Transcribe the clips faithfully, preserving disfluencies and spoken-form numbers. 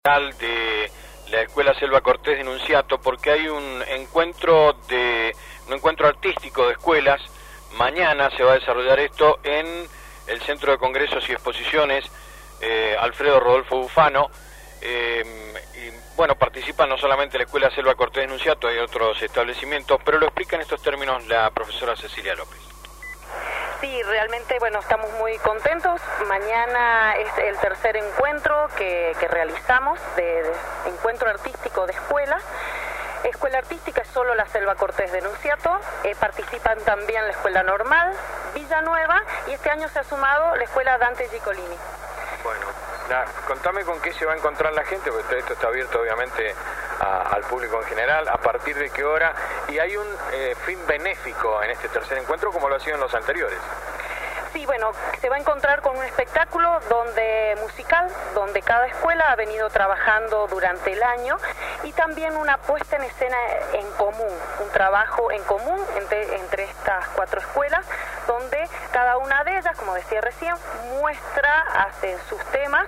De la Escuela Selva Cortés de Nunziato, porque hay un encuentro de un encuentro artístico de escuelas. Mañana se va a desarrollar esto en el Centro de Congresos y Exposiciones eh, Alfredo Rodolfo Bufano. Eh, y bueno, participan no solamente la Escuela Selva Cortés de Nunziato, hay otros establecimientos, pero lo explica en estos términos la profesora Cecilia López. Sí, realmente, bueno, estamos muy contentos. Mañana es el tercer encuentro que, que realizamos, de, de encuentro artístico de escuelas. Escuela artística es solo la Selva Cortés de Nunziato, eh, participan también la Escuela Normal, Villanueva, y este año se ha sumado la Escuela Dante Gicolini. Bueno, la, contame con qué se va a encontrar la gente, porque esto está abierto obviamente a, al público en general, a partir de qué hora, y hay un eh, fin benéfico en este tercer encuentro como lo ha sido en los anteriores. Sí, bueno, se va a encontrar con un espectáculo donde musical, donde cada escuela ha venido trabajando durante el año, y también una puesta en escena en común, un trabajo en común entre, entre estas cuatro escuelas, donde cada una de ellas, como decía recién, muestra, hace sus temas,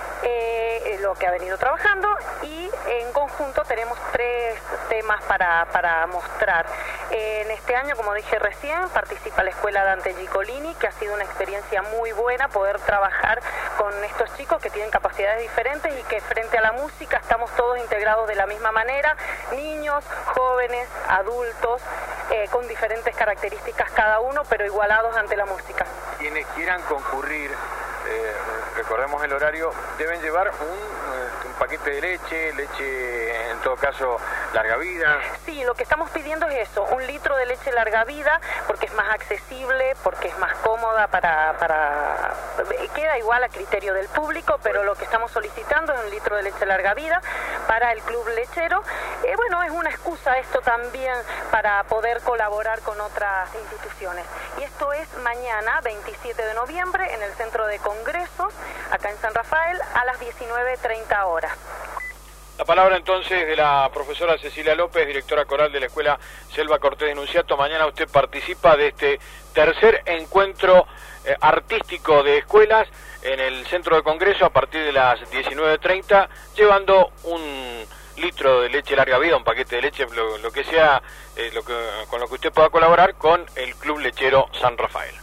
eh, lo que ha venido trabajando, y en conjunto tenemos tres temas para, para mostrar. En este año, como dije recién, participa la Escuela Dante Gicolini, que ha sido una experiencia muy buena poder trabajar con estos chicos que tienen capacidades diferentes y que frente a la música estamos todos integrados de la misma manera, niños, jóvenes, adultos, eh, con diferentes características cada uno, pero igualados ante la música. Quienes quieran concurrir, eh, recordemos el horario, deben llevar un, un paquete de leche, leche en todo caso larga vida. Sí, lo que estamos pidiendo es eso, un litro de leche larga vida, porque es más accesible, porque es más cómoda para, para... queda igual a criterio del público, pero lo que estamos solicitando es un litro de leche larga vida para el club lechero. Eh, bueno, es una excusa esto también para poder colaborar con otras instituciones. Y esto es mañana, veintisiete de noviembre, en el Centro de Congresos, acá en San Rafael, a las diecinueve treinta horas. La palabra entonces de la profesora Cecilia López, directora coral de la Escuela Selva Cortés de Nunziato. Mañana usted participa de este tercer encuentro eh, artístico de escuelas en el Centro de Congreso a partir de las diecinueve treinta, llevando un litro de leche larga vida, un paquete de leche, lo, lo que sea, eh, lo que, con lo que usted pueda colaborar con el Club Lechero San Rafael.